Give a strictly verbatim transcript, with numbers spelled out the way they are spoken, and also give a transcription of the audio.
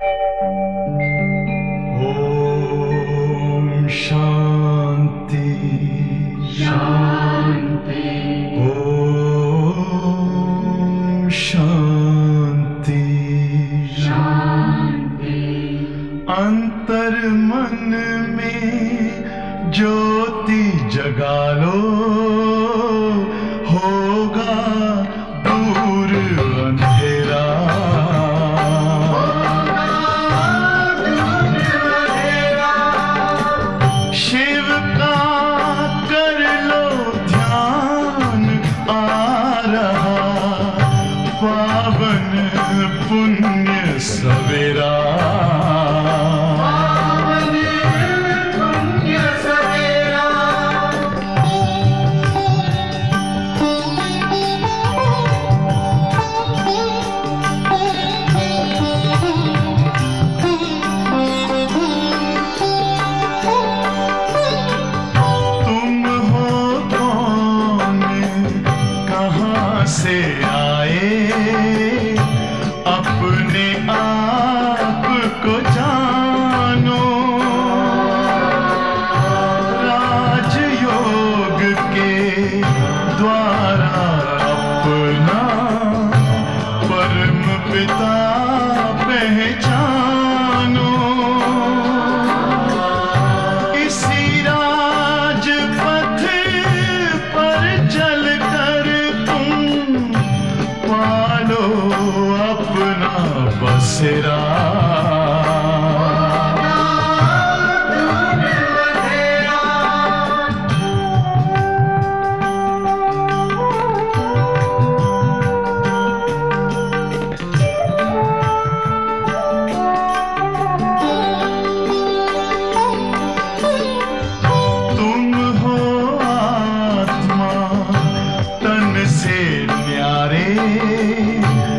ओम शांति शांति। ओम शांति शांति। अंतर मन में ज्योति जगा लो, होगा दूर अंधेरा। शिव का कर लो ध्यान, आ रहा पावन पुण्य सवेरा। से आए अपने आप को जानो, राजयोग के द्वारा अपना परम पिता पहचानो। इसी राजपथ पर चलकर पालो अपना बसेरा। तुम हो आत्मा तन से न्यारे,